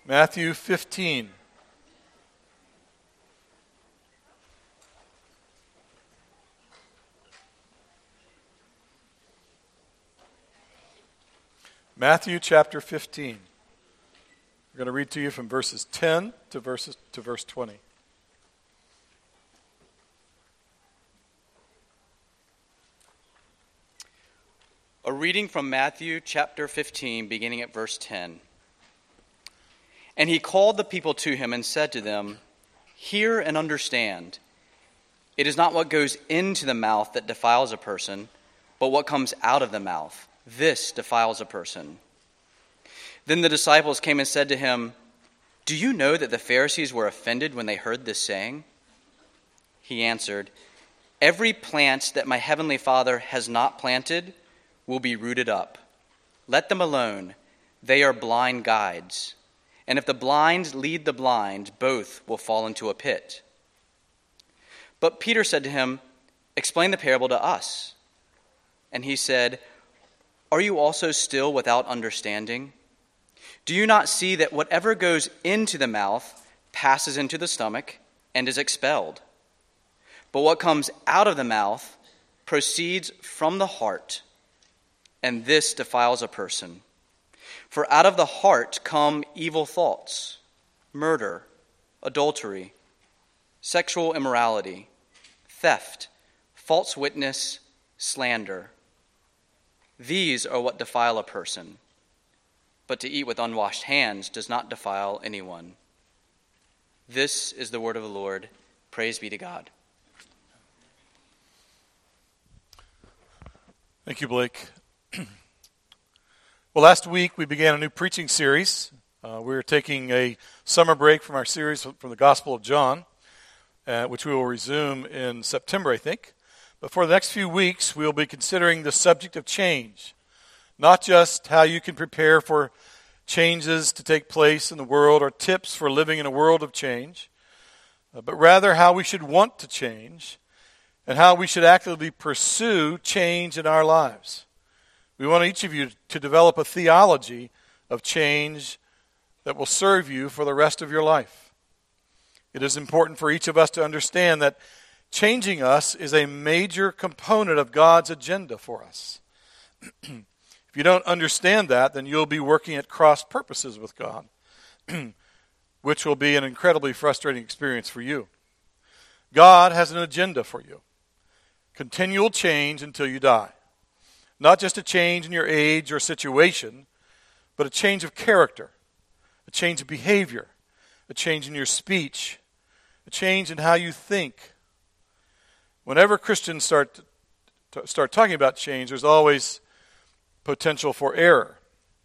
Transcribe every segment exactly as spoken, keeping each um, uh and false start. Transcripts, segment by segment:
Matthew fifteen. Matthew chapter fifteen. We're going to read to you from verses ten to verses to verse twenty. A reading from Matthew chapter fifteen, beginning at verse ten. And he called the people to him and said to them, "Hear and understand. It is not what goes into the mouth that defiles a person, but what comes out of the mouth. This defiles a person." Then the disciples came and said to him, "Do you know that the Pharisees were offended when they heard this saying?" He answered, "Every plant that my heavenly Father has not planted will be rooted up. Let them alone. They are blind guides. And if the blind lead the blind, both will fall into a pit." But Peter said to him, "Explain the parable to us." And he said, "Are you also still without understanding? Do you not see that whatever goes into the mouth passes into the stomach and is expelled? But what comes out of the mouth proceeds from the heart, and this defiles a person. For out of the heart come evil thoughts, murder, adultery, sexual immorality, theft, false witness, slander. These are what defile a person. But to eat with unwashed hands does not defile anyone." This is the word of the Lord. Praise be to God. Thank you, Blake. Well, last week we began a new preaching series. Uh, we are taking a summer break from our series from the Gospel of John, uh, which we will resume in September, I think. But for the next few weeks, we will be considering the subject of change. Not just how you can prepare for changes to take place in the world or tips for living in a world of change, uh, but rather how we should want to change and how we should actively pursue change in our lives. We want each of you to develop a theology of change that will serve you for the rest of your life. It is important for each of us to understand that changing us is a major component of God's agenda for us. If you don't understand that, then you'll be working at cross purposes with God, which will be an incredibly frustrating experience for you. God has an agenda for you. Continual change until you die. Not just a change in your age or situation, but a change of character, a change of behavior, a change in your speech, a change in how you think. Whenever Christians start to start talking about change, there's always potential for error.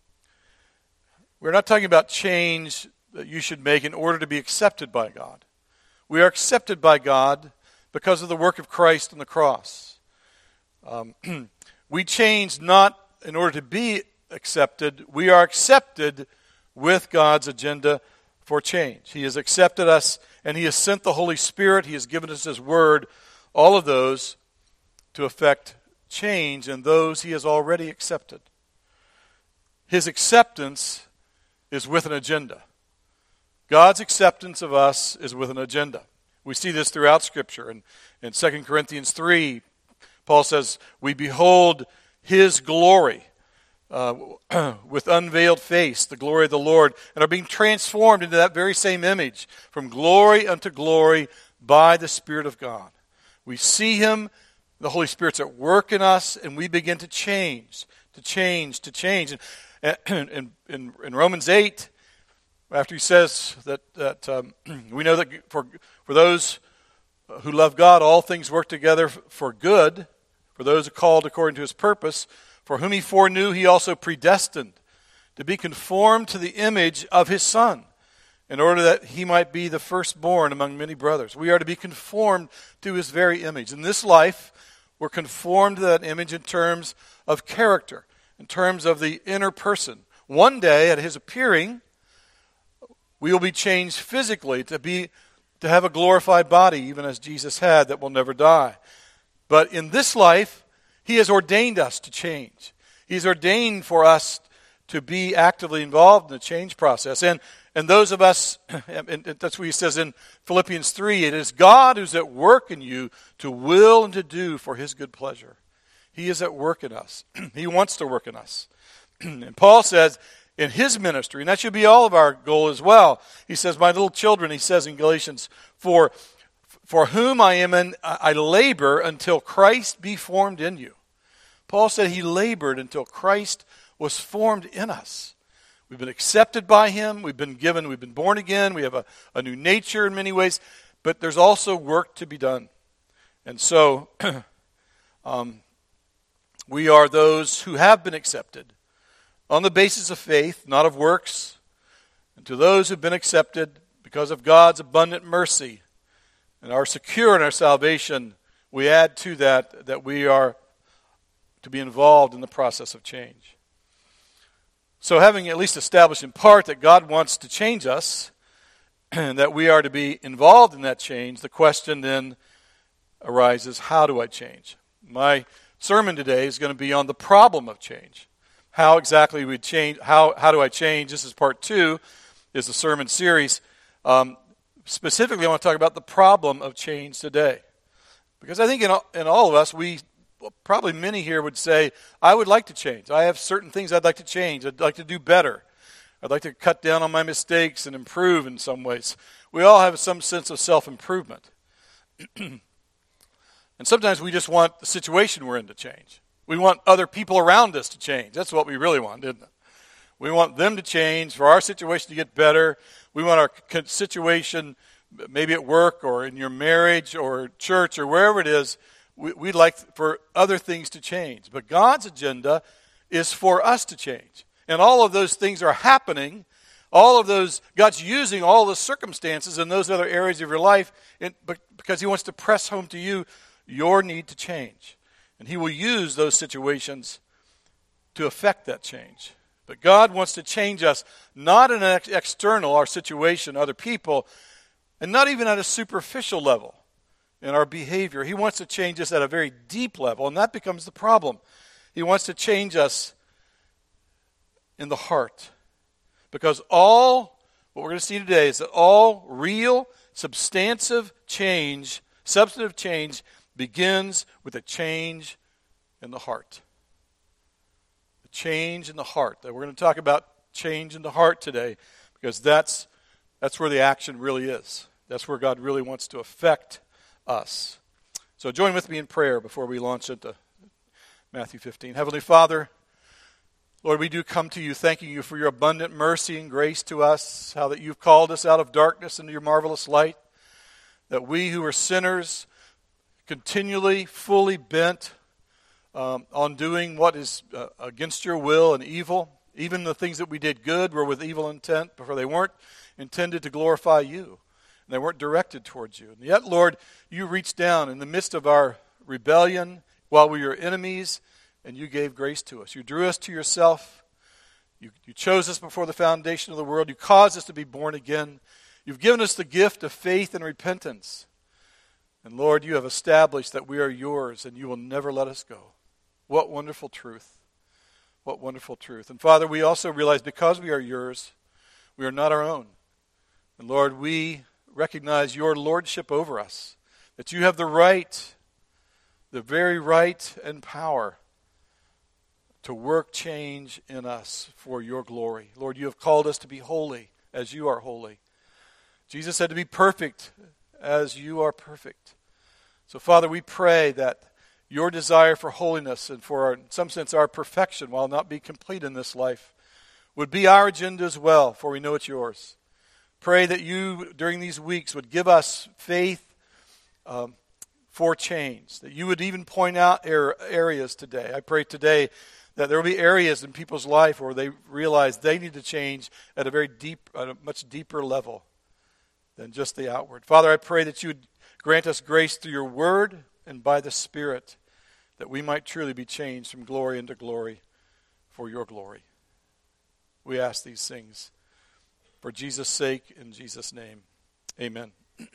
We're not talking about change that you should make in order to be accepted by God. We are accepted by God because of the work of Christ on the cross. Um, we change not in order to be accepted. We are accepted with God's agenda for change. He has accepted us, and He has sent the Holy Spirit. He has given us His Word, all of those to effect change in those He has already accepted. His acceptance is with an agenda. God's acceptance of us is with an agenda. We see this throughout Scripture. In, in Second Corinthians three, Paul says, "We behold His glory uh, with unveiled face, the glory of the Lord, and are being transformed into that very same image from glory unto glory by the Spirit of God." We see Him. The Holy Spirit's at work in us, and we begin to change, to change, to change. And in, in, in Romans eight, after he says that, that um, we know that for, for those who love God, all things work together for good, for those who are called according to His purpose, for whom He foreknew, He also predestined to be conformed to the image of His Son, in order that He might be the firstborn among many brothers. We are to be conformed to His very image. In this life, we're conformed to that image in terms of character, in terms of the inner person. One day, at His appearing, we will be changed physically to be to have a glorified body, even as Jesus had, that will never die. But in this life, He has ordained us to change. He's ordained for us to be actively involved in the change process. And and those of us, and that's what he says in Philippians three, it is God who's at work in you to will and to do for his good pleasure. He is at work in us. He wants to work in us. And Paul says in his ministry, and that should be all of our goal as well. He says, my little children, he says in Galatians four, for whom I am in, I labor until Christ be formed in you. Paul said he labored until Christ was formed in us. We've been accepted by him. We've been given, we've been born again. We have a, a new nature in many ways. But there's also work to be done. And so um, we are those who have been accepted on the basis of faith, not of works. And to those who've been accepted because of God's abundant mercy and are secure in our salvation, we add to that that we are to be involved in the process of change. So having at least established in part that God wants to change us and that we are to be involved in that change, the question then arises, how do I change? My sermon today is going to be on the problem of change. How exactly we change, how, how do I change? This is part two, is the sermon series. Um, specifically, I want to talk about the problem of change today. Because I think in all, in all of us, we Well, probably many here would say, I would like to change. I have certain things I'd like to change. I'd like to do better. I'd like to cut down on my mistakes and improve in some ways. We all have some sense of self-improvement. And sometimes we just want the situation we're in to change. We want other people around us to change. That's what we really want, isn't it? We want them to change, for our situation to get better. We want our situation, maybe at work or in your marriage or church or wherever it is, we'd like for other things to change. But God's agenda is for us to change. And all of those things are happening. All of those, God's using all the circumstances in those other areas of your life in, because he wants to press home to you your need to change. And he will use those situations to affect that change. But God wants to change us, not in an ex- external, our situation, other people, and not even at a superficial level. In our behavior. He wants to change us at a very deep level, and that becomes the problem. He wants to change us in the heart. Because all, what we're going to see today is that all real, substantive change, substantive change, begins with a change in the heart. The change in the heart. That we're going to talk about change in the heart today, because that's that's where the action really is. That's where God really wants to affect us. So join with me in prayer before we launch into Matthew fifteen. Heavenly Father, Lord, we do come to you thanking you for your abundant mercy and grace to us, how that you've called us out of darkness into your marvelous light, that we who are sinners, continually, fully bent um, on doing what is uh, against your will and evil, even the things that we did good were with evil intent, before they weren't intended to glorify you. They weren't directed towards you. And yet, Lord, you reached down in the midst of our rebellion while we were enemies, and you gave grace to us. You drew us to yourself. You, you chose us before the foundation of the world. You caused us to be born again. You've given us the gift of faith and repentance. And Lord, you have established that we are yours, and you will never let us go. What wonderful truth. What wonderful truth. And Father, we also realize because we are yours, we are not our own. And Lord, we recognize your lordship over us, that you have the right, the very right and power to work change in us for your glory. Lord, you have called us to be holy as you are holy. Jesus said to be perfect as you are perfect. So Father, we pray that your desire for holiness and for, our, in some sense, our perfection, while not be complete in this life, would be our agenda as well, for we know it's yours. Pray that you, during these weeks, would give us faith um, for change, that you would even point out er- areas today. I pray today that there will be areas in people's life where they realize they need to change at a very deep, at a much deeper level than just the outward. Father, I pray that you would grant us grace through your word and by the Spirit, that we might truly be changed from glory into glory for your glory. We ask these things for Jesus' sake, in Jesus' name, amen.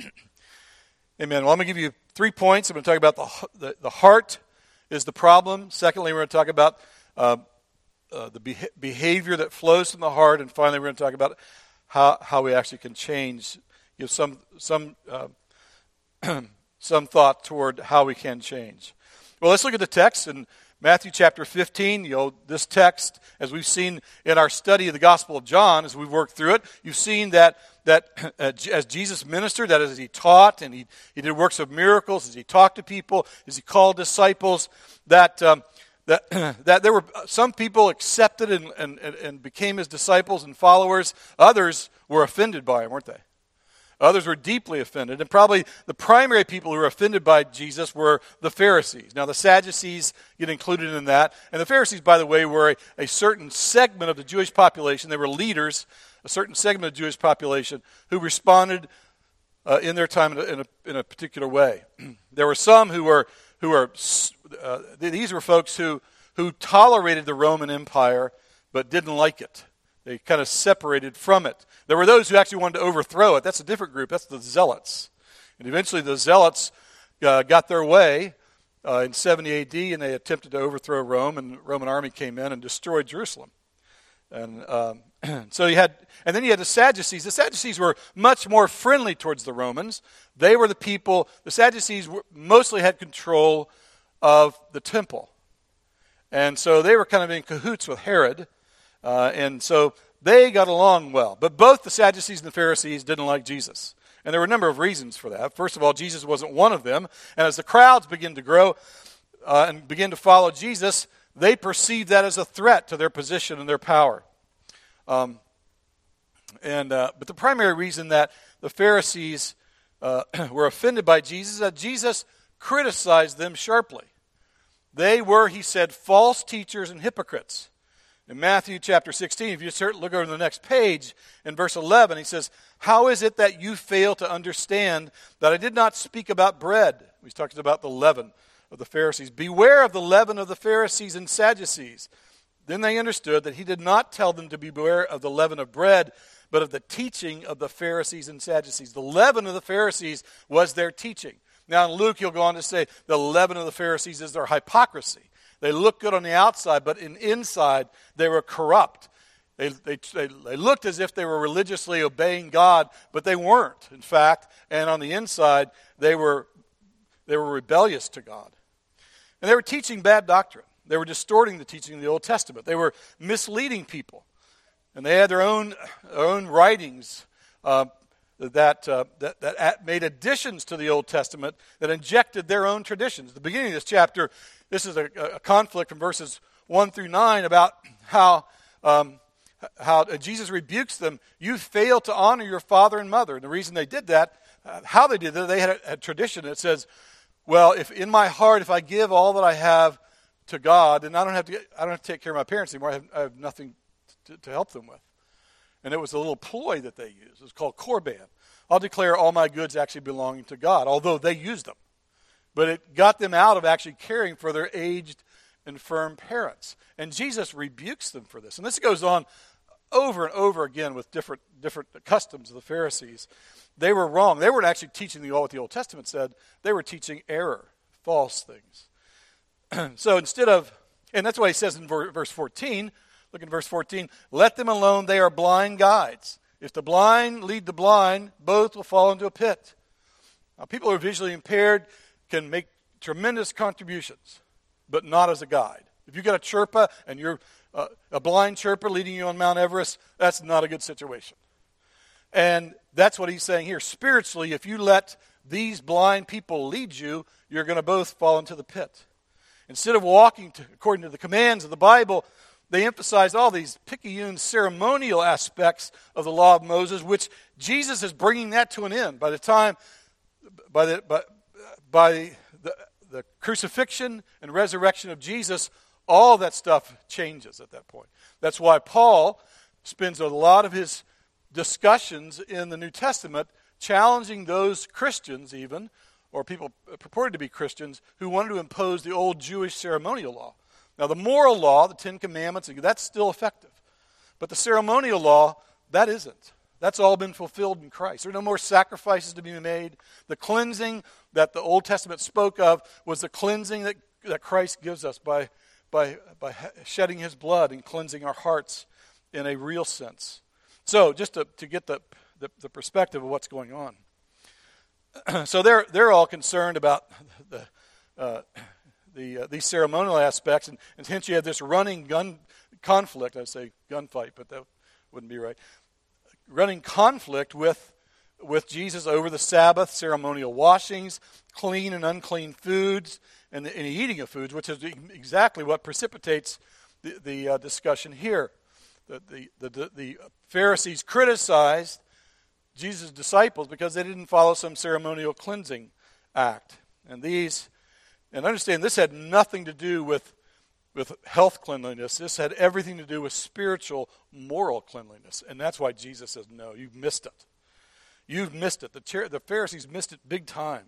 Amen. Well, I'm going to give you three points. I'm going to talk about the, the, the heart is the problem. Secondly, we're going to talk about uh, uh, the beha- behavior that flows from the heart, and finally we're going to talk about how how we actually can change. Give some some uh, some thought toward how we can change. Well, let's look at the text in Matthew chapter fifteen. You know, this text, as we've seen in our study of the Gospel of John, as we've worked through it, you've seen that that uh, as Jesus ministered, that as he taught and he, he did works of miracles, as he talked to people, as he called disciples, that um, that that there were some people accepted and, and, and became his disciples and followers. Others were offended by him, weren't they? Others were deeply offended, and probably the primary people who were offended by Jesus were the Pharisees. Now, the Sadducees get included in that, and the Pharisees, by the way, were a, a certain segment of the Jewish population. They were leaders, a certain segment of the Jewish population who responded uh, in their time in a, in a, in a particular way. There were some who were who were uh, these were folks who who tolerated the Roman Empire but didn't like it. They kind of separated from it. There were those who actually wanted to overthrow it. That's a different group. That's the Zealots. And eventually the Zealots uh, got their way uh, in seventy A D, and they attempted to overthrow Rome, and the Roman army came in and destroyed Jerusalem. And um, so you had, and then you had the Sadducees. The Sadducees were much more friendly towards the Romans. They were the people, the Sadducees were, mostly had control of the temple. And so they were kind of in cahoots with Herod. Uh, and so they got along well. But both the Sadducees and the Pharisees didn't like Jesus. And there were a number of reasons for that. First of all, Jesus wasn't one of them. And as the crowds began to grow uh, and begin to follow Jesus, they perceived that as a threat to their position and their power. Um, and uh, But the primary reason that the Pharisees uh, were offended by Jesus is that Jesus criticized them sharply. They were, he said, false teachers and hypocrites. In Matthew chapter sixteen, if you start, look over the next page, in verse eleven, he says, "How is it that you fail to understand that I did not speak about bread?" He's talking about the leaven of the Pharisees. "Beware of the leaven of the Pharisees and Sadducees." Then they understood that he did not tell them to beware of the leaven of bread, but of the teaching of the Pharisees and Sadducees. The leaven of the Pharisees was their teaching. Now in Luke, he'll go on to say the leaven of the Pharisees is their hypocrisy. They looked good on the outside, but in inside they were corrupt. They, they, they, they looked as if they were religiously obeying God, but they weren't, in fact. And on the inside, they were they were rebellious to God. And they were teaching bad doctrine. They were distorting the teaching of the Old Testament. They were misleading people. And they had their own, their own writings uh, that, uh, that, that made additions to the Old Testament that injected their own traditions. At the beginning of this chapter, this is a, a conflict from verses one through nine about how um, how Jesus rebukes them. You fail to honor your father and mother. And the reason they did that, uh, how they did that, they had a, a tradition that says, well, if in my heart, if I give all that I have to God, then I don't have to get, I don't have to take care of my parents anymore. I have, I have nothing to, to help them with. And it was a little ploy that they used. It was called Korban. I'll declare all my goods actually belonging to God, although they used them. But it got them out of actually caring for their aged, infirm parents. And Jesus rebukes them for this. And this goes on over and over again with different different customs of the Pharisees. They were wrong. They weren't actually teaching the, what the Old Testament said. They were teaching error, false things. So instead of, and that's why he says in verse fourteen, look in verse fourteen, let them alone, they are blind guides. If the blind lead the blind, both will fall into a pit. Now, people who are visually impaired can make tremendous contributions, but not as a guide. If you've got a Sherpa and you're uh, a blind Sherpa leading you on Mount Everest, that's not a good situation. And that's what he's saying here. Spiritually, if you let these blind people lead you, you're going to both fall into the pit. Instead of walking to, according to the commands of the Bible, they emphasize all these picayune ceremonial aspects of the law of Moses, which Jesus is bringing that to an end. By the time, by the by, by the, the crucifixion and resurrection of Jesus, all that stuff changes at that point. That's why Paul spends a lot of his discussions in the New Testament challenging those Christians even, or people purported to be Christians, who wanted to impose the old Jewish ceremonial law. Now the moral law, the Ten Commandments, that's still effective. But the ceremonial law, that isn't. That's all been fulfilled in Christ. There are no more sacrifices to be made. The cleansing that the Old Testament spoke of was the cleansing that, that Christ gives us by, by, by shedding his blood and cleansing our hearts in a real sense. So just to, to get the, the, the perspective of what's going on. So they're they're all concerned about the uh, the uh, these ceremonial aspects, and, and hence you have this running gun conflict. I'd say gunfight, but that wouldn't be right. Running conflict with with Jesus over the Sabbath, ceremonial washings, clean and unclean foods, and the, and the eating of foods, which is exactly what precipitates the the uh, discussion here. The the, the the the Pharisees criticized Jesus' disciples because they didn't follow some ceremonial cleansing act. And these, and understand this had nothing to do with, with health cleanliness. This had everything to do with spiritual, moral cleanliness. And that's why Jesus says, no, you've missed it. You've missed it. The, the Pharisees missed it big time.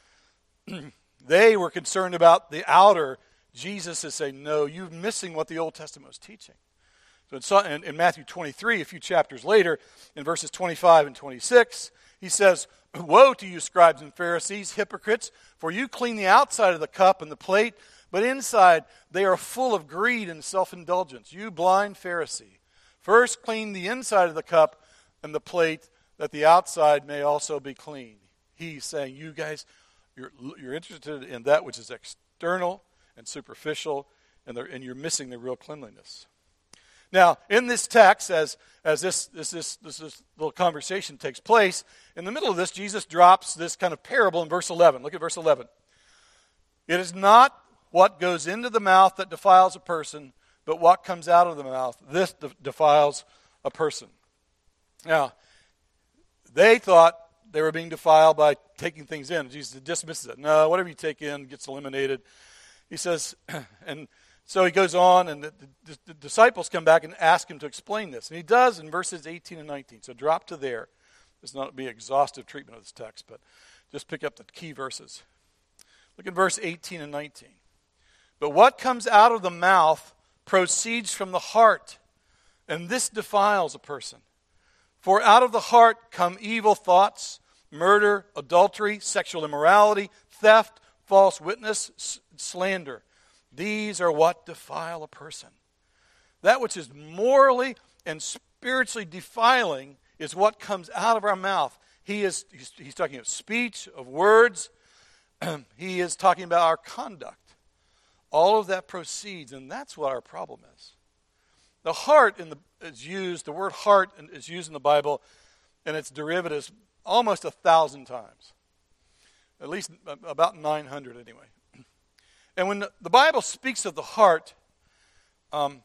They were concerned about the outer. Jesus is saying, no, you're missing what the Old Testament was teaching. So in, in Matthew twenty-three, a few chapters later, in verses twenty-five and twenty-six, he says, woe to you, scribes and Pharisees, hypocrites, for you clean the outside of the cup and the plate, but inside they are full of greed and self-indulgence. You blind Pharisee, first clean the inside of the cup and the plate, that the outside may also be clean. He's saying, you guys, you're, you're interested in that which is external and superficial, and, and you're missing the real cleanliness. Now, in this text, as as this this, this this this little conversation takes place, in the middle of this, Jesus drops this kind of parable in verse eleven. Look at verse eleven. It is not what goes into the mouth that defiles a person, but what comes out of the mouth. This de- defiles a person. Now, they thought they were being defiled by taking things in. Jesus dismisses it. No, whatever you take in gets eliminated. He says, and so he goes on, and the, the, the disciples come back and ask him to explain this. And he does in verses eighteen and nineteen. So drop to there. This will not be exhaustive treatment of this text, but just pick up the key verses. Look at verse eighteen and nineteen. But what comes out of the mouth proceeds from the heart, and this defiles a person. For out of the heart come evil thoughts, murder, adultery, sexual immorality, theft, false witness, s- slander. These are what defile a person. That which is morally and spiritually defiling is what comes out of our mouth. He is he's, he's talking of speech, of words. He is talking about our conduct. All of that proceeds, and that's what our problem is. The heart in the, is used, the word heart is used in the Bible, and its derivatives almost a thousand times. At least about nine hundred anyway. And when the Bible speaks of the heart, um,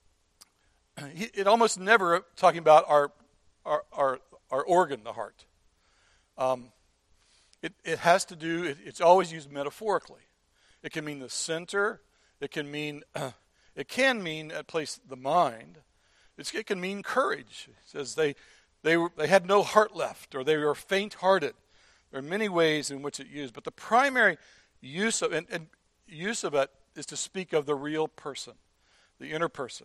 it almost never talking about our our our, our organ, the heart. Um, it, it has to do, it, it's always used metaphorically. It can mean the center. It can mean, uh, it can mean at place the mind. It's, it can mean courage. It says they they were, they had no heart left, or they were faint-hearted. There are many ways in which it's used, but the primary use of and, and use of it is to speak of the real person, the inner person,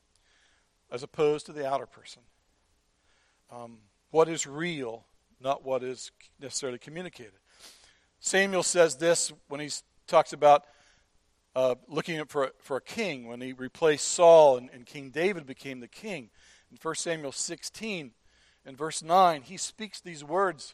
as opposed to the outer person. Um, what is real, not what is necessarily communicated. Samuel says this when he talks about uh, looking for a, for a king, when he replaced Saul and, and King David became the king. In First Samuel sixteen and verse nine, he speaks these words.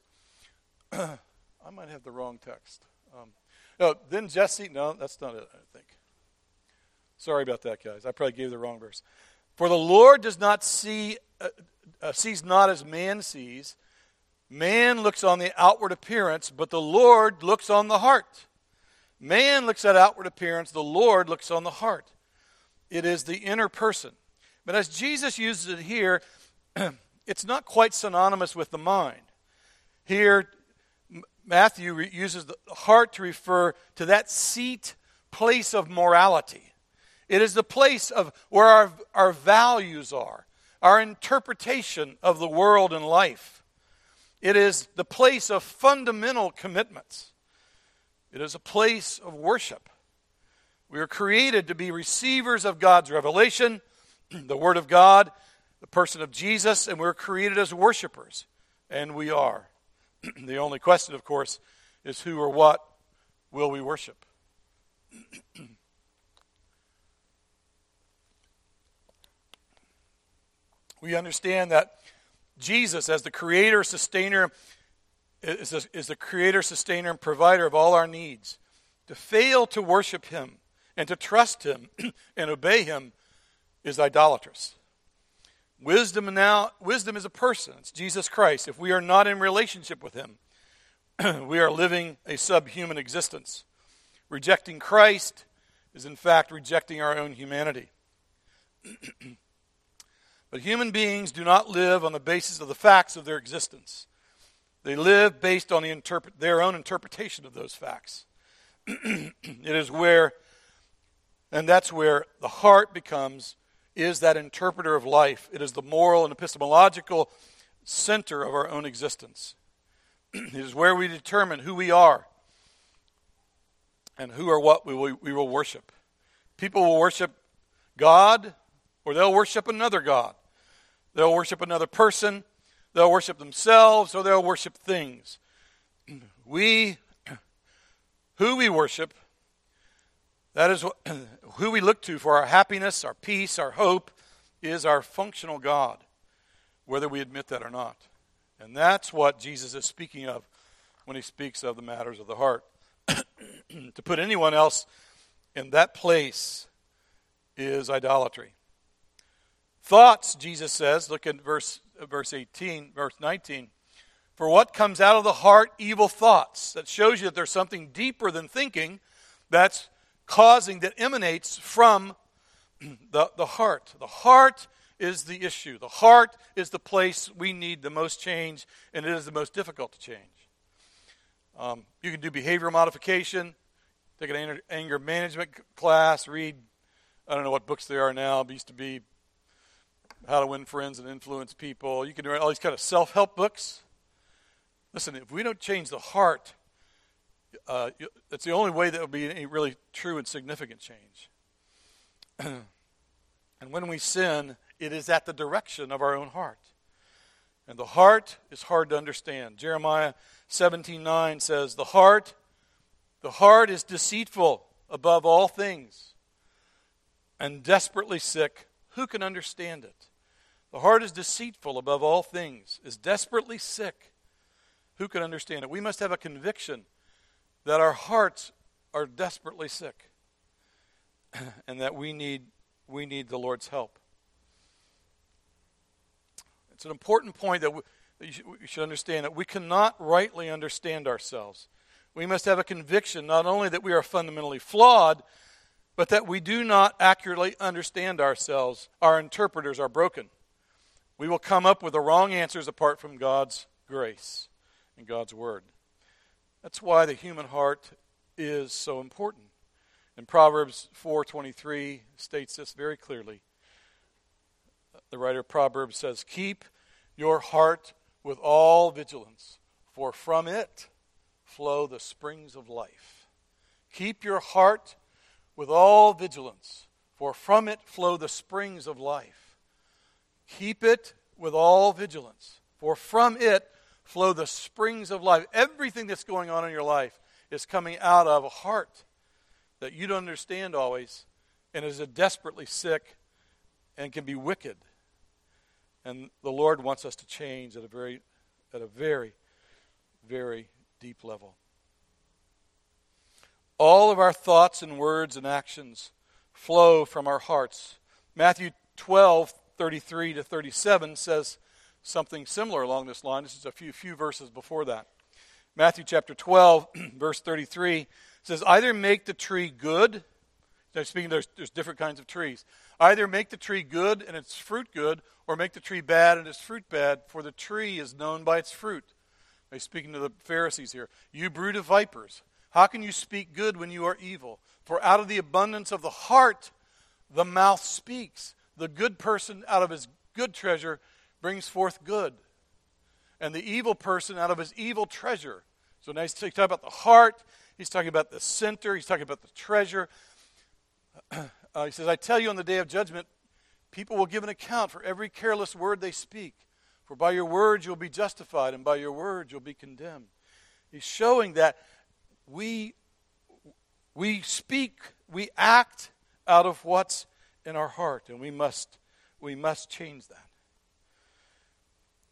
I might have the wrong text. Um, no, then Jesse, no, that's not it, I think. Sorry about that, guys. I probably gave the wrong verse. For the Lord does not see, uh, uh, sees not as man sees. Man looks on the outward appearance, but the Lord looks on the heart. Man looks at outward appearance, the Lord looks on the heart. It is the inner person. But as Jesus uses it here, it's not quite synonymous with the mind. Here, Matthew re- uses the heart to refer to that seat, place of morality. It is the place of where our, our values are, our interpretation of the world and life. It is the place of fundamental commitments. It is a place of worship. We are created to be receivers of God's revelation, the Word of God, the person of Jesus, and we're created as worshipers, and we are. The only question, of course, is who or what will we worship? We understand that Jesus, as the creator, sustainer, is the, is the creator, sustainer, and provider of all our needs. To fail to worship him and to trust him and obey him is idolatrous. Wisdom now, wisdom is a person. It's Jesus Christ. If we are not in relationship with him, we are living a subhuman existence. Rejecting Christ is in fact rejecting our own humanity. But human beings do not live on the basis of the facts of their existence. They live based on the interpret, their own interpretation of those facts. It is where, and that's where the heart becomes, is that interpreter of life. It is the moral and epistemological center of our own existence. It is where we determine who we are and who or what we will, we will worship. People will worship God, or they'll worship another God. They'll worship another person, they'll worship themselves, or they'll worship things. We, who we worship, that is what, who we look to for our happiness, our peace, our hope, is our functional God, whether we admit that or not. And that's what Jesus is speaking of when he speaks of the matters of the heart. To put anyone else in that place is idolatry. Thoughts, Jesus says, look at verse verse eighteen, verse nineteen. For what comes out of the heart, evil thoughts. That shows you that there's something deeper than thinking that's causing, that emanates from the, the heart. The heart is the issue. The heart is the place we need the most change, and it is the most difficult to change. Um, you can do behavioral modification, take an anger management class, read, I don't know what books there are now. It used to be How to Win Friends and Influence People. You can read all these kind of self-help books. Listen, if we don't change the heart, uh, it's the only way that will be any really true and significant change. And when we sin, it is at the direction of our own heart. And the heart is hard to understand. Jeremiah seventeen nine says, The heart, the heart is deceitful above all things and desperately sick. Who can understand it? The heart is deceitful above all things, is desperately sick. Who can understand it? We must have a conviction that our hearts are desperately sick and that we need we need the Lord's help. It's an important point that we, that you should, we should understand, that we cannot rightly understand ourselves. We must have a conviction not only that we are fundamentally flawed, but that we do not accurately understand ourselves. Our interpreters are broken. We will come up with the wrong answers apart from God's grace and God's word. That's why the human heart is so important. And Proverbs four twenty-three states this very clearly. The writer of Proverbs says, Keep your heart with all vigilance, for from it flow the springs of life. Keep your heart with all vigilance, for from it flow the springs of life. Keep it with all vigilance, for from it flow the springs of life. Everything that's going on in your life is coming out of a heart that you don't understand always, and is a desperately sick and can be wicked. And the Lord wants us to change at a very, at a very, very deep level. All of our thoughts and words and actions flow from our hearts. Matthew twelve, thirty-three to thirty-seven says something similar along this line. This is a few few verses before that. Matthew chapter twelve, verse thirty-three says, Either make the tree good. Now speaking, there's, there's different kinds of trees. Either make the tree good and its fruit good, or make the tree bad and its fruit bad, for the tree is known by its fruit. He's speaking to the Pharisees here. You brood of vipers, how can you speak good when you are evil? For out of the abundance of the heart, the mouth speaks. The good person out of his good treasure brings forth good. And the evil person out of his evil treasure. So now he's talking about the heart. He's talking about the center. He's talking about the treasure. Uh, he says, I tell you on the day of judgment, people will give an account for every careless word they speak. For by your words you'll be justified, and by your words you'll be condemned. He's showing that we, we speak, we act out of what's in our heart, and we must, we must change that.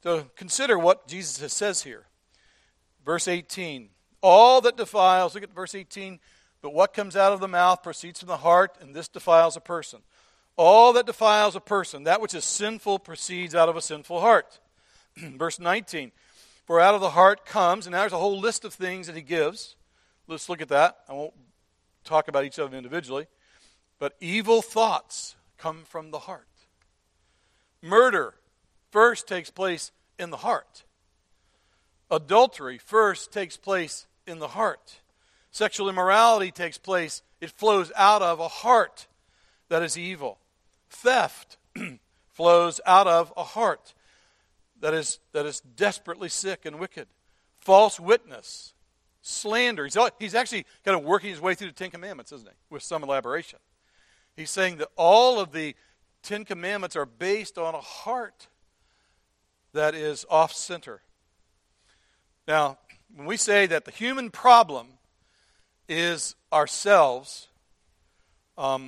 to consider what Jesus says here. Verse eighteen, all that defiles, look at verse eighteen, but what comes out of the mouth proceeds from the heart, and this defiles a person. All that defiles a person, that which is sinful, proceeds out of a sinful heart. Verse nineteen, for out of the heart comes, and there's a whole list of things that he gives. Let's look at that. I won't talk about each of them individually. But evil thoughts come from the heart. Murder first takes place in the heart. Adultery first takes place in the heart. Sexual immorality takes place. It flows out of a heart that is evil. Theft flows out of a heart that is, that is desperately sick and wicked. False witness, slander. He's, he's actually kind of working his way through the Ten Commandments, isn't he? With some elaboration. He's saying that all of the Ten Commandments are based on a heart that is off-center. Now, when we say that the human problem is ourselves, um,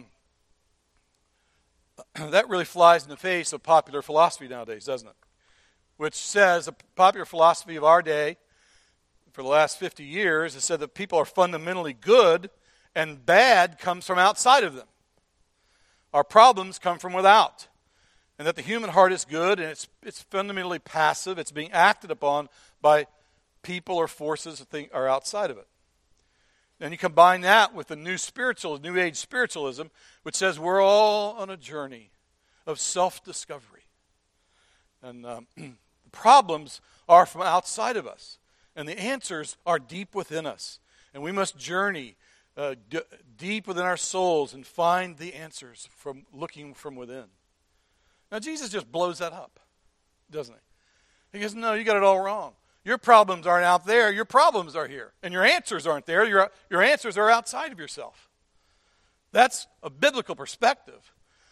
that really flies in the face of popular philosophy nowadays, doesn't it? Which says, the popular philosophy of our day, for the last fifty years, has said that people are fundamentally good and bad comes from outside of them. Our problems come from without. And that the human heart is good and it's it's fundamentally passive. It's being acted upon by people or forces that are outside of it. And you combine that with the new spiritual, New Age spiritualism, which says we're all on a journey of self-discovery. And um, the problems are from outside of us. And the answers are deep within us. And we must journey uh, d- deep within our souls and find the answers from looking from within. Now, Jesus just blows that up, doesn't he? He goes, no, you got it all wrong. Your problems aren't out there. Your problems are here. And your answers aren't there. Your, your answers are outside of yourself. That's a biblical perspective.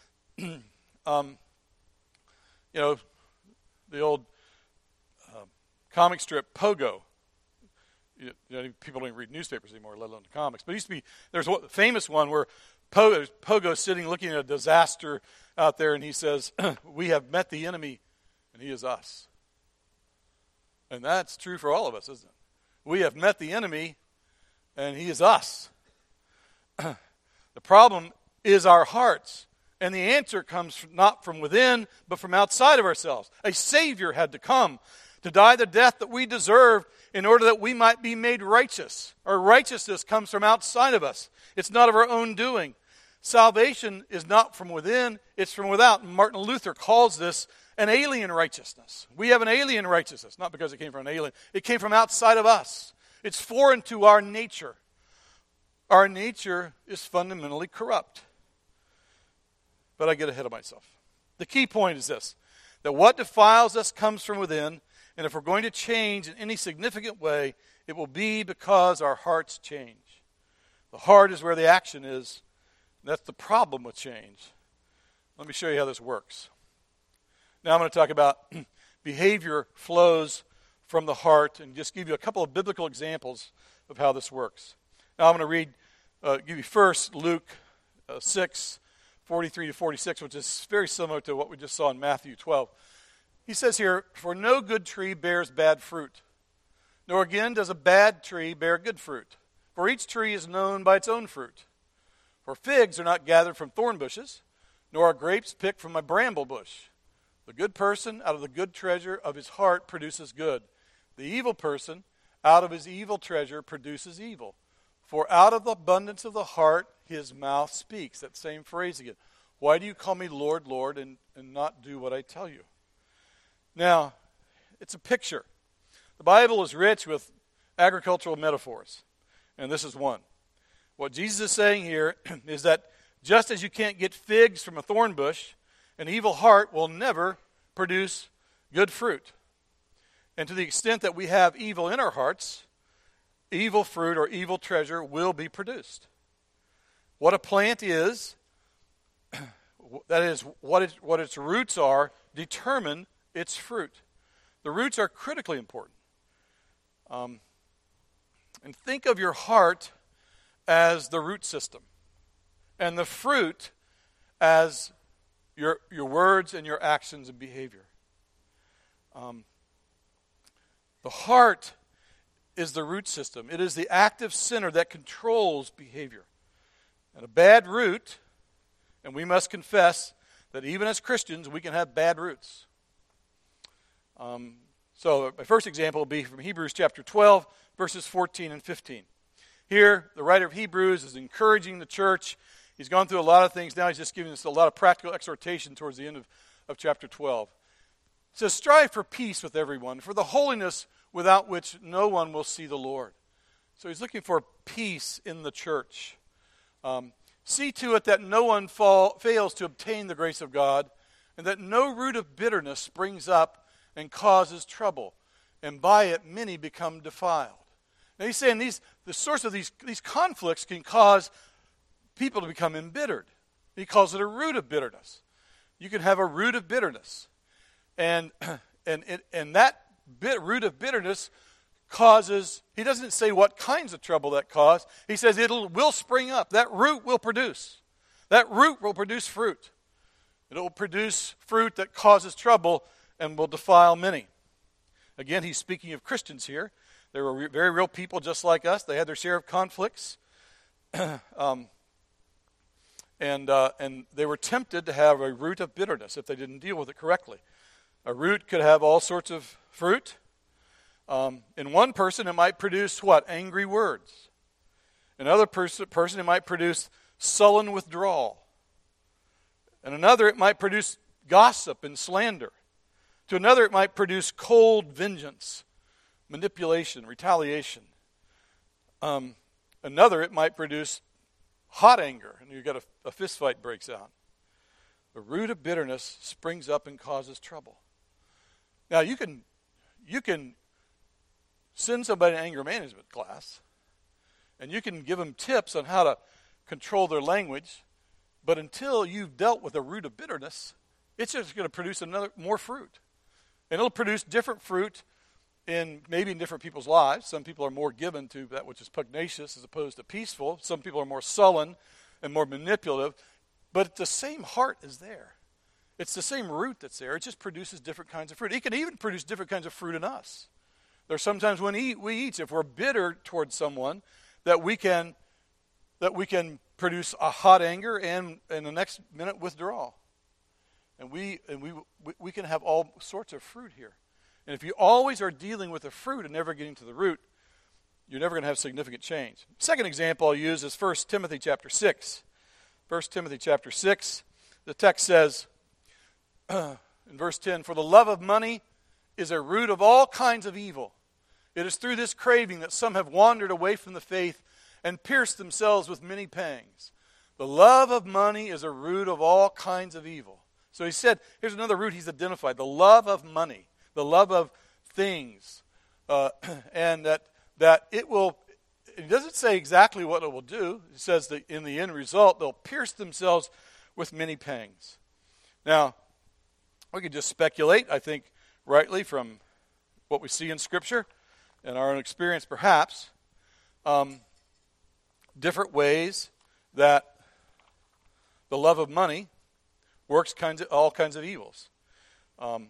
um, you know, the old uh, comic strip Pogo. You know, people don't even read newspapers anymore, let alone the comics. But it used to be, there's a famous one where Pogo, Pogo's sitting looking at a disaster out there, and he says, we have met the enemy, and he is us. And that's true for all of us, isn't it? We have met the enemy, and he is us. The problem is our hearts. And the answer comes from, not from within, but from outside of ourselves. A Savior had to come to die the death that we deserve in order that we might be made righteous. Our righteousness comes from outside of us. It's not of our own doing. Salvation is not from within, it's from without. And Martin Luther calls this an alien righteousness. We have an alien righteousness, not because it came from an alien. It came from outside of us. It's foreign to our nature. Our nature is fundamentally corrupt. But I get ahead of myself. The key point is this, that what defiles us comes from within, and if we're going to change in any significant way, it will be because our hearts change. The heart is where the action is. And that's the problem with change. Let me show you how this works. Now I'm going to talk about behavior flows from the heart and just give you a couple of biblical examples of how this works. Now I'm going to read, uh, give you first Luke uh, six, forty-three to forty-six, which is very similar to what we just saw in Matthew twelve. He says here, for no good tree bears bad fruit, nor again does a bad tree bear good fruit. For each tree is known by its own fruit. For figs are not gathered from thorn bushes, nor are grapes picked from a bramble bush. The good person out of the good treasure of his heart produces good. The evil person out of his evil treasure produces evil. For out of the abundance of the heart his mouth speaks. That same phrase again. Why do you call me Lord, Lord, and, and not do what I tell you? Now, it's a picture. The Bible is rich with agricultural metaphors, and this is one. What Jesus is saying here is that just as you can't get figs from a thorn bush, an evil heart will never produce good fruit. And to the extent that we have evil in our hearts, evil fruit or evil treasure will be produced. What a plant is, that is, what, it, what its roots are, determine its fruit. The roots are critically important. Um, and think of your heart as the root system, and the fruit as your your words and your actions and behavior. Um, The heart is the root system. It is the active center that controls behavior. And a bad root, and we must confess that even as Christians, we can have bad roots. Um, so my first example will be from Hebrews chapter twelve, verses fourteen and fifteen. Here, the writer of Hebrews is encouraging the church. He's gone through a lot of things. Now he's just giving us a lot of practical exhortation towards the end of, of chapter twelve. It says, strive for peace with everyone, for the holiness without which no one will see the Lord. So he's looking for peace in the church. Um, see to it that no one fall, fails to obtain the grace of God, and that no root of bitterness springs up and causes trouble, and by it many become defiled. Now he's saying these, the source of these, these conflicts can cause people to become embittered. He calls it a root of bitterness. You can have a root of bitterness. And and it, and that bit, root of bitterness causes, he doesn't say what kinds of trouble that cause. He says it will spring up. That root will produce. That root will produce fruit. It will produce fruit that causes trouble and will defile many. Again, he's speaking of Christians here. They were re- very real people just like us. They had their share of conflicts. um, and uh, and they were tempted to have a root of bitterness if they didn't deal with it correctly. A root could have all sorts of fruit. Um, in one person, it might produce what? Angry words. Another pers- person, it might produce sullen withdrawal. And another, it might produce gossip and slander. To another, it might produce cold vengeance, manipulation, retaliation. Um, another, it might produce hot anger, and you've got a, a fist fight breaks out. The root of bitterness springs up and causes trouble. Now, you can you can send somebody an anger management class, and you can give them tips on how to control their language, but until you've dealt with the root of bitterness, it's just going to produce another more fruit. And it'll produce different fruit in maybe in different people's lives. Some people are more given to that which is pugnacious as opposed to peaceful. Some people are more sullen and more manipulative, but the same heart is there. It's the same root that's there. It just produces different kinds of fruit. It can even produce different kinds of fruit in us. There's sometimes when we eat, we eat, if we're bitter towards someone, that we can that we can produce a hot anger and in the next minute withdrawal. And we and we we can have all sorts of fruit here. And if you always are dealing with the fruit and never getting to the root, you're never going to have significant change. Second example I'll use is First Timothy chapter six. First Timothy chapter six, the text says, in verse ten, for the love of money is a root of all kinds of evil. It is through this craving that some have wandered away from the faith and pierced themselves with many pangs. The love of money is a root of all kinds of evil. So he said, here's another root he's identified, the love of money, the love of things, uh, and that that it will, it doesn't say exactly what it will do. It says that in the end result, they'll pierce themselves with many pangs. Now, we could just speculate, I think, rightly from what we see in Scripture and our own experience, perhaps, um, different ways that the love of money works kinds of, all kinds of evils. Um,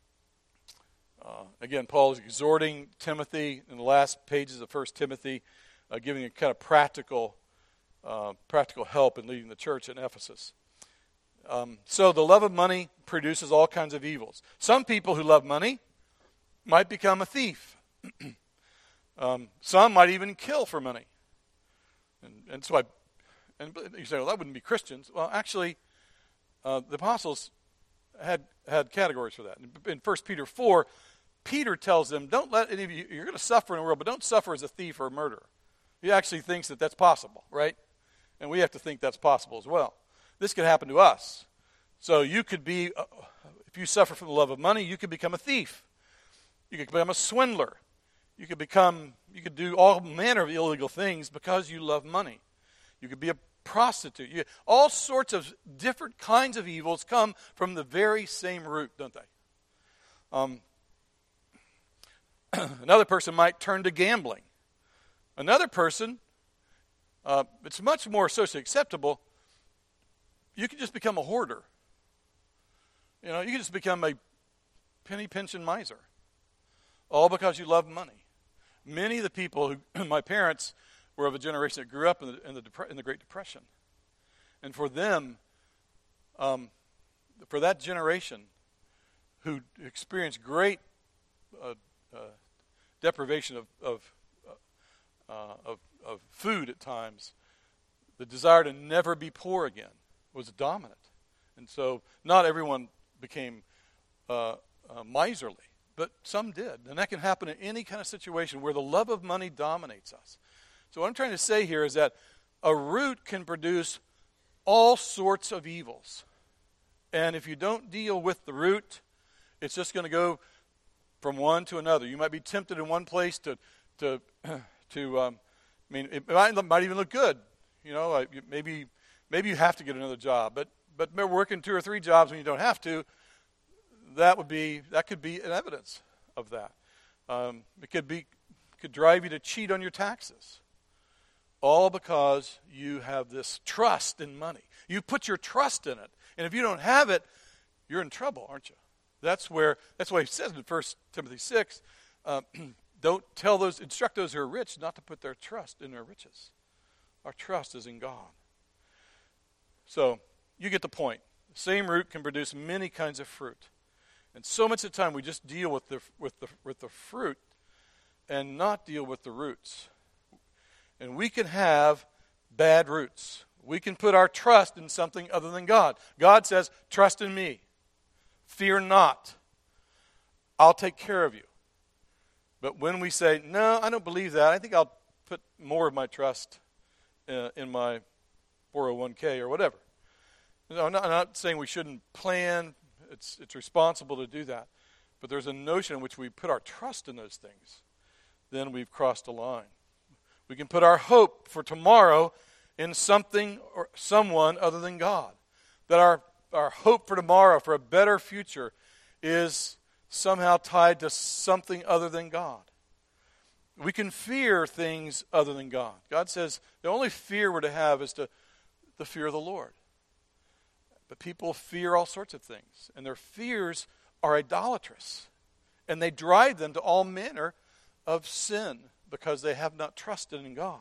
uh, again, Paul is exhorting Timothy in the last pages of First Timothy, uh, giving a kind of practical, uh, practical help in leading the church in Ephesus. Um, so the love of money produces all kinds of evils. Some people who love money might become a thief. um, some might even kill for money. And, and so I, and you say, well, that wouldn't be Christians. Well, actually, uh, the apostles had had categories for that. In First Peter four, Peter tells them, don't let any of you, you're going to suffer in the world, but don't suffer as a thief or a murderer. He actually thinks that that's possible, right? And we have to think that's possible as well. This could happen to us. So you could be, uh, if you suffer from the love of money, you could become a thief. You could become a swindler. You could become, you could do all manner of illegal things because you love money. You could be a prostitute. You, all sorts of different kinds of evils come from the very same root, don't they? Um, another person might turn to gambling. Another person, uh, it's much more socially acceptable, you can just become a hoarder. You know, you can just become a penny pinching miser. all because you love money. Many of the people who, my parents were of a generation that grew up in the, in the, Depre- in the Great Depression. And for them, um, for that generation who experienced great uh, uh, deprivation of of, uh, of of food at times, the desire to never be poor again was dominant. And so not everyone became uh, uh, miserly, but some did. And that can happen in any kind of situation where the love of money dominates us. So what I'm trying to say here is that a root can produce all sorts of evils. And if you don't deal with the root, it's just going to go from one to another. You might be tempted in one place to, to, to um, I mean, it might, it might even look good. You know, like maybe, maybe you have to get another job. But, but working two or three jobs when you don't have to, that would be, that could be an evidence of that. Um, it could be, could drive you to cheat on your taxes. All because you have this trust in money. You put your trust in it. And if you don't have it, you're in trouble, aren't you? That's where, that's why he says in First Timothy six, uh, don't tell those, instruct those who are rich not to put their trust in their riches. Our trust is in God. So, you get the point. The same root can produce many kinds of fruit. And so much of the time we just deal with the, with the, with the fruit and not deal with the roots. And we can have bad roots. We can put our trust in something other than God. God says, trust in me. Fear not. I'll take care of you. But when we say, no, I don't believe that. I think I'll put more of my trust uh, in my four oh one k or whatever. No, I'm not, I'm not saying we shouldn't plan. It's, it's responsible to do that. But there's a notion in which we put our trust in those things. Then we've crossed a line. We can put our hope for tomorrow in something or someone other than God. That our, our hope for tomorrow, for a better future, is somehow tied to something other than God. We can fear things other than God. God says the only fear we're to have is to, the fear of the Lord. But people fear all sorts of things. And their fears are idolatrous. And they drive them to all manner of sin, because they have not trusted in God.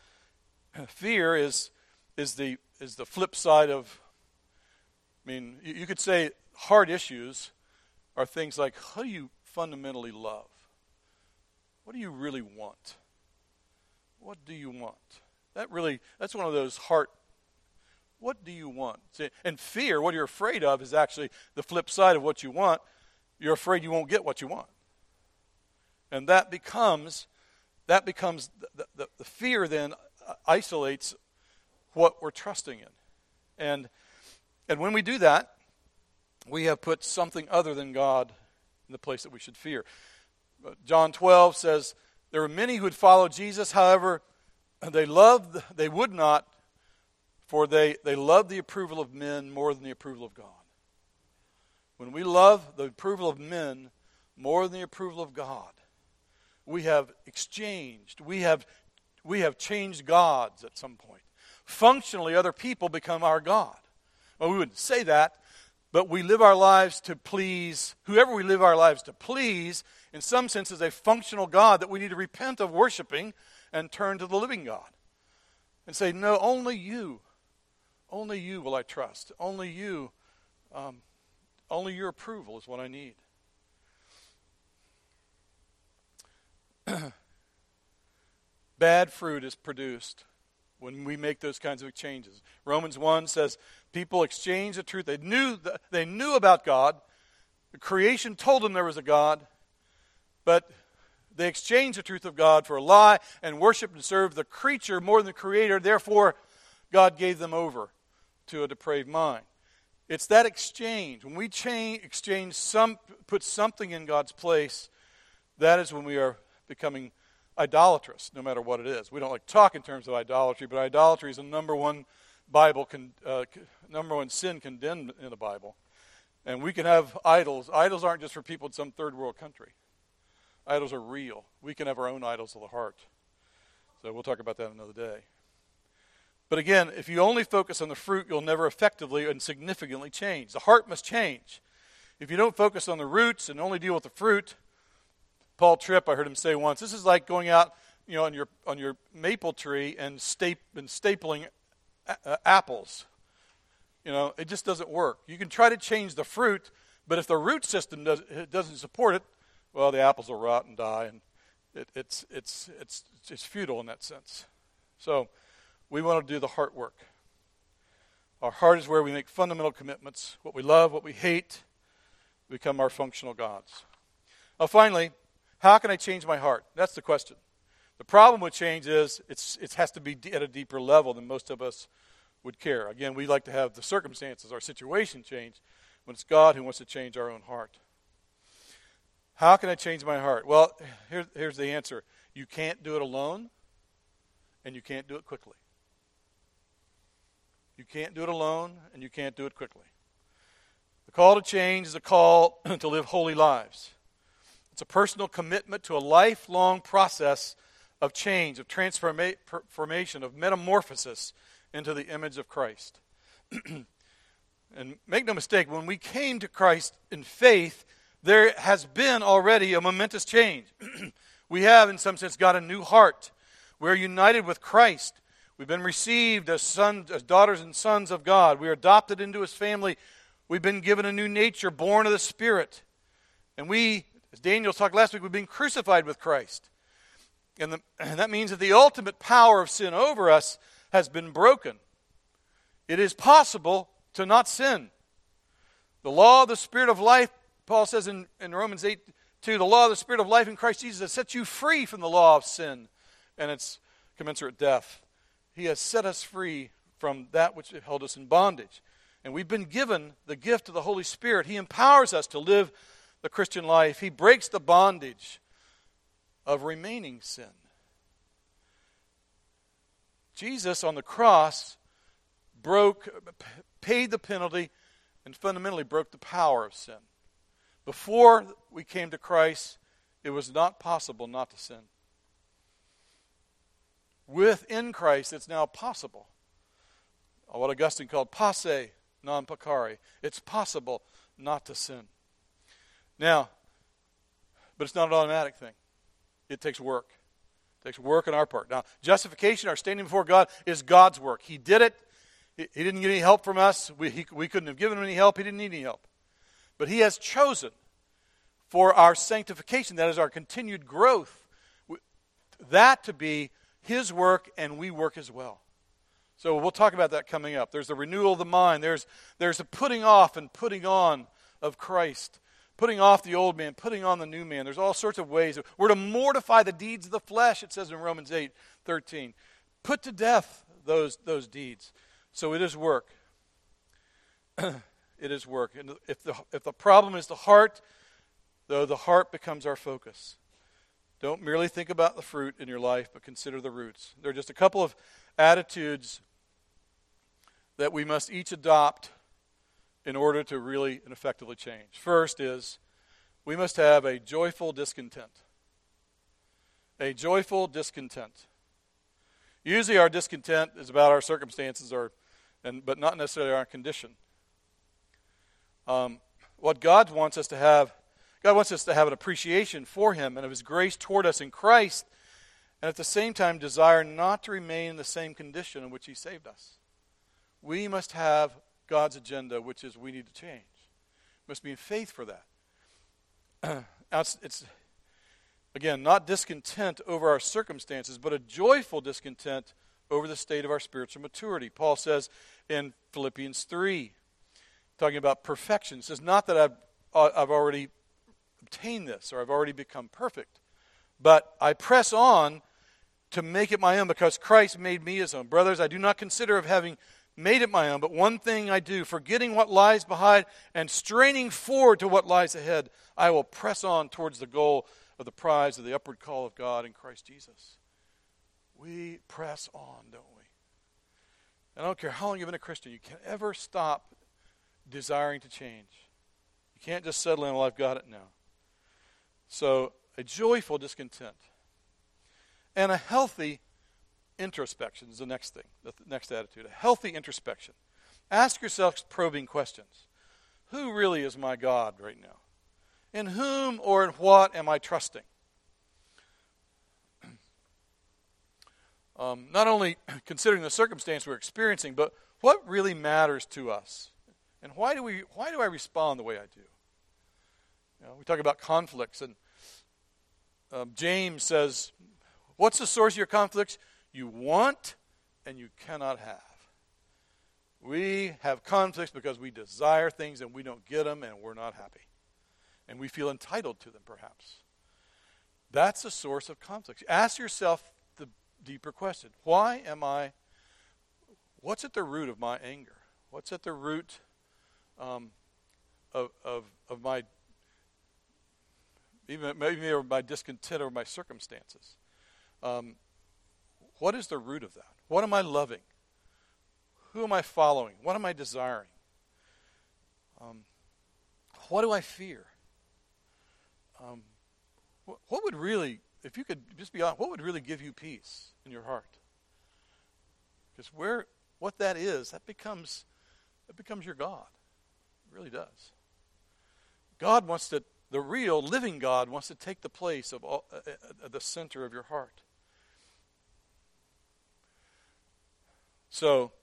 Fear is is the is the flip side of, I mean, you, you could say hard issues are things like, how do you fundamentally love? What do you really want? What do you want? That really, that's one of those heart, what do you want? See, and fear, what you're afraid of, is actually the flip side of what you want. You're afraid you won't get what you want. And that becomes That becomes, the, the, the fear then isolates what we're trusting in. And, and when we do that, we have put something other than God in the place that we should fear. John twelve says, there were many who would follow Jesus, however, they loved, they would not, for they, they loved the approval of men more than the approval of God. When we love the approval of men more than the approval of God, we have exchanged. We have, we have changed gods at some point. Functionally, other people become our God. Well, we wouldn't say that, but we live our lives to please, whoever we live our lives to please, in some sense is a functional God that we need to repent of worshiping and turn to the living God. And say, no, only you, only you will I trust. Only you, um, only your approval is what I need. Bad fruit is produced when we make those kinds of changes. Romans one says people exchange the truth. They knew the, they knew about God. The creation told them there was a God, but they exchanged the truth of God for a lie and worshiped and served the creature more than the Creator. Therefore, God gave them over to a depraved mind. It's that exchange. When we change, exchange some, put something in God's place, that is when we are becoming idolatrous, no matter what it is. We don't like to talk in terms of idolatry, but idolatry is the number one Bible, con, uh, number one sin condemned in the Bible. And we can have idols. Idols aren't just for people in some third world country. Idols are real. We can have our own idols of the heart. So we'll talk about that another day. But again, if you only focus on the fruit, you'll never effectively and significantly change. The heart must change. If you don't focus on the roots and only deal with the fruit, Paul Tripp, I heard him say once, this is like going out, you know, on your on your maple tree and, sta- and stapling a- uh, apples. You know, it just doesn't work. You can try to change the fruit, but if the root system does, it doesn't support it, well, the apples will rot and die, and it, it's it's it's it's futile in that sense. So, we want to do the heart work. Our heart is where we make fundamental commitments. What we love, what we hate, become our functional gods. Now, finally, how can I change my heart? That's the question. The problem with change is it's, it has to be at a deeper level than most of us would care. Again, we like to have the circumstances, our situation change, when it's God who wants to change our own heart. How can I change my heart? Well, here, here's the answer. You can't do it alone, and you can't do it quickly. You can't do it alone, and you can't do it quickly. The call to change is a call to live holy lives. It's a personal commitment to a lifelong process of change, of transformation, of metamorphosis into the image of Christ. And make no mistake, when we came to Christ in faith, there has been already a momentous change. We have, in some sense, got a new heart. We're united with Christ. We've been received as sons, as daughters and sons of God. We are adopted into His family. We've been given a new nature, born of the Spirit. And we, as Daniel talked last week, we've been crucified with Christ. And, the, and that means that the ultimate power of sin over us has been broken. It is possible to not sin. The law of the Spirit of life, Paul says in, in Romans eight two, the law of the Spirit of life in Christ Jesus has set you free from the law of sin and its commensurate death. He has set us free from that which held us in bondage. And we've been given the gift of the Holy Spirit. He empowers us to live the Christian life. He breaks the bondage of remaining sin. Jesus on the cross broke, paid the penalty, and fundamentally broke the power of sin. Before we came to Christ, it was not possible not to sin. Within Christ, it's now possible. What Augustine called posse non peccare. It's possible not to sin. Now, but it's not an automatic thing. It takes work. It takes work on our part. Now, justification, our standing before God, is God's work. He did it. He, he didn't get any help from us. We, he, we couldn't have given him any help. He didn't need any help. But He has chosen for our sanctification, that is our continued growth, that to be His work, and we work as well. So we'll talk about that coming up. There's the renewal of the mind. There's, there's the putting off and putting on of Christ. Putting off the old man, putting on the new man. There's all sorts of ways. We're to mortify the deeds of the flesh, it says in Romans eight thirteen. Put to death those, those deeds. So it is work. It is work. And if the, if the problem is the heart, though, the heart becomes our focus. Don't merely think about the fruit in your life, but consider the roots. There are just a couple of attitudes that we must each adopt in order to really and effectively change. First is, we must have a joyful discontent. A joyful discontent. Usually our discontent is about our circumstances, or, and, but not necessarily our condition. Um, what God wants us to have, God wants us to have an appreciation for Him and of His grace toward us in Christ, and at the same time desire not to remain in the same condition in which He saved us. We must have God's agenda, which is we need to change. We must be in faith for that. it's, it's, again, not discontent over our circumstances, but a joyful discontent over the state of our spiritual maturity. Paul says in Philippians three, talking about perfection, says, not that I've, uh, I've already obtained this or I've already become perfect, but I press on to make it my own because Christ made me His own. Brothers, I do not consider of having made it my own, but one thing I do, forgetting what lies behind and straining forward to what lies ahead, I will press on towards the goal of the prize of the upward call of God in Christ Jesus. We press on, don't we? I don't care how long you've been a Christian, you can't ever stop desiring to change. You can't just settle in, well, I've got it now. So, a joyful discontent and a healthy introspection is the next thing, the next attitude. A healthy introspection. Ask yourself probing questions. Who really is my God right now? In whom or in what am I trusting? Um, not only considering the circumstance we're experiencing, but what really matters to us, and why do we? Why do I respond the way I do? You know, we talk about conflicts, and um, James says, "What's the source of your conflicts? You want, and you cannot have." We have conflicts because we desire things and we don't get them, and we're not happy, and we feel entitled to them. Perhaps that's the source of conflicts. Ask yourself the deeper question: why am I? What's at the root of my anger? What's at the root um, of, of of my even maybe or my discontent over my circumstances? Um, what is the root of that? What am I loving? Who am I following? What am I desiring? Um, what do I fear? Um, what, what would really, if you could just be honest, what would really give you peace in your heart? Because where, what that is, that becomes, that becomes your God. It really does. God wants to, the real, living God wants to take the place of all, uh, uh, the center of your heart. So,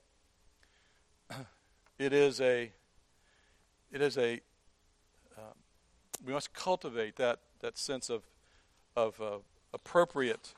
it is a, it is a, um, we must cultivate that, that sense of, of uh, appropriate,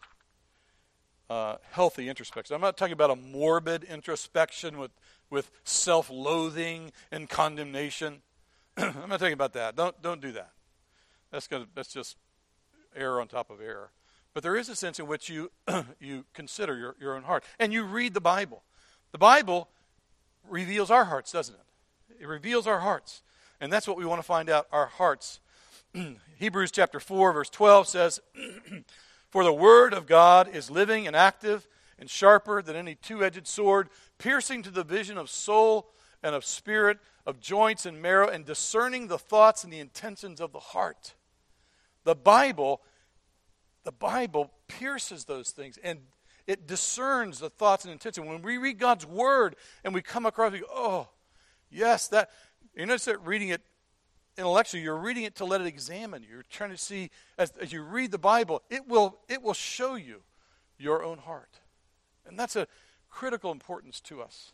uh, healthy introspection. I'm not talking about a morbid introspection with, with self-loathing and condemnation. I'm not talking about that. Don't, don't do that. That's gonna, that's just error on top of error. But there is a sense in which you, you consider your, your own heart. And you read the Bible. The Bible reveals our hearts, doesn't it? It reveals our hearts. And that's what we want to find out, our hearts. Hebrews chapter four, verse twelve says, "For the word of God is living and active and sharper than any two-edged sword, piercing to the division of soul and of spirit, of joints and marrow, and discerning the thoughts and the intentions of the heart." The Bible, the Bible pierces those things, and it discerns the thoughts and intentions. When we read God's word and we come across, we go, oh, yes, that. You notice that reading it intellectually, you're reading it to let it examine you. You're trying to see, as, as you read the Bible, it will, it will show you your own heart. And that's a critical importance to us.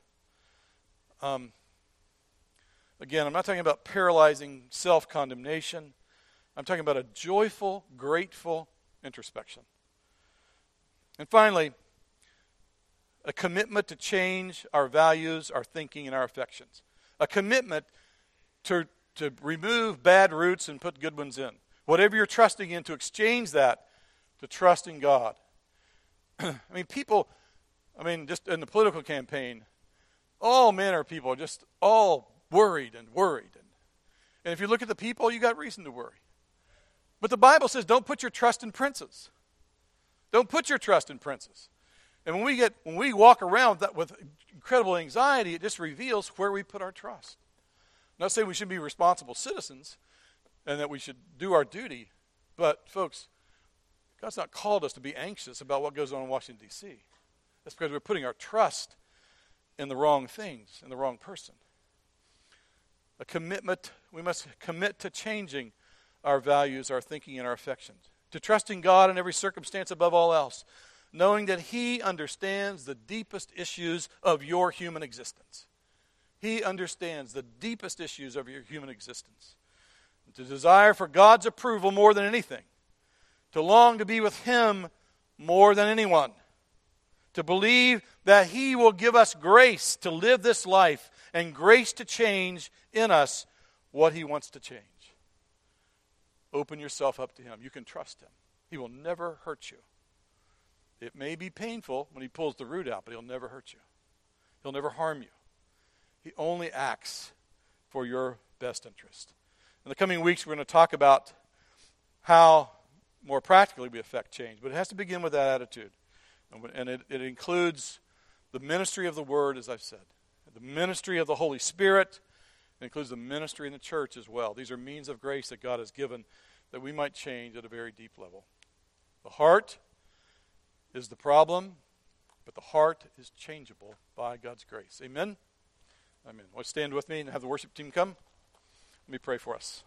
Um, again, I'm not talking about paralyzing self-condemnation. I'm talking about a joyful, grateful introspection. And finally, a commitment to change our values, our thinking, and our affections. A commitment to, to remove bad roots and put good ones in. Whatever you're trusting in, to exchange that to trust in God. I mean, people, I mean, just in the political campaign, all men are people just all worried and worried. And, and if you look at the people, you got reason to worry. But the Bible says don't put your trust in princes. Don't put your trust in princes. And when we get when we walk around with, that, with incredible anxiety, it just reveals where we put our trust. I'm not saying we should be responsible citizens and that we should do our duty, but folks, God's not called us to be anxious about what goes on in Washington, D C That's because we're putting our trust in the wrong things, in the wrong person. A commitment, we must commit to changing our values, our thinking, and our affections. To trusting God in every circumstance above all else, knowing that He understands the deepest issues of your human existence. He understands the deepest issues of your human existence. And to desire for God's approval more than anything. To long to be with Him more than anyone. To believe that He will give us grace to live this life and grace to change in us what He wants to change. Open yourself up to Him. You can trust Him. He will never hurt you. It may be painful when He pulls the root out, but He'll never hurt you. He'll never harm you. He only acts for your best interest. In the coming weeks, we're going to talk about how, more practically, we affect change. But it has to begin with that attitude. And it, it includes the ministry of the Word, as I've said. The ministry of the Holy Spirit. It includes the ministry in the church as well. These are means of grace that God has given that we might change at a very deep level. The heart is the problem, but the heart is changeable by God's grace. Amen? Amen. Want to stand with me and have the worship team come? Let me pray for us.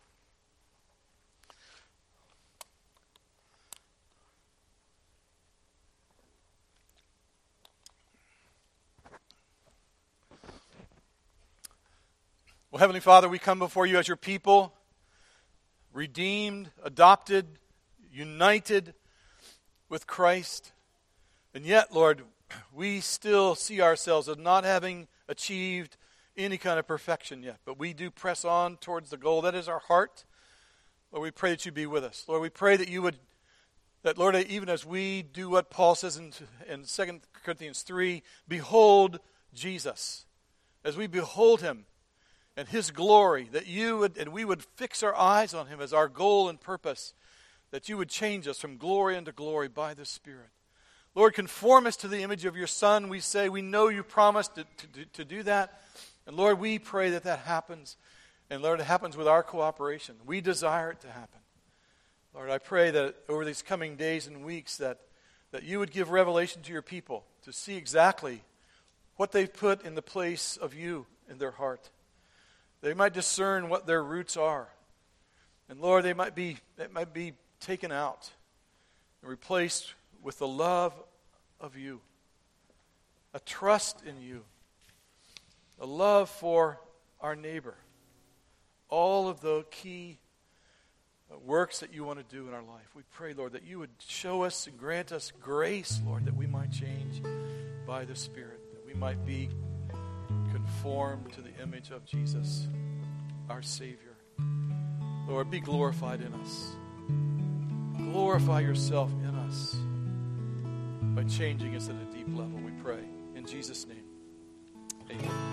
Well, Heavenly Father, we come before you as your people, redeemed, adopted, united with Christ. And yet, Lord, we still see ourselves as not having achieved any kind of perfection yet. But we do press on towards the goal. That is our heart. Lord, we pray that you be with us. Lord, we pray that you would, that, Lord, even as we do what Paul says in, in Second Corinthians three, behold Jesus. As we behold him and his glory, that you would, and we would fix our eyes on him as our goal and purpose, that you would change us from glory unto glory by the Spirit. Lord, conform us to the image of your Son. We say we know you promised to, to, to do that. And Lord, we pray that that happens. And Lord, it happens with our cooperation. We desire it to happen. Lord, I pray that over these coming days and weeks that, that you would give revelation to your people to see exactly what they've put in the place of you in their heart. They might discern what their roots are. And Lord, they might be, they might be taken out and replaced with the love of you, a trust in you, a love for our neighbor, all of the key works that you want to do in our life. We pray, Lord, that you would show us and grant us grace, Lord, that we might change by the Spirit, that we might be conformed to the image of Jesus, our Savior. Lord, be glorified in us. Glorify yourself in us by changing us at a deep level, we pray. In Jesus' name, amen.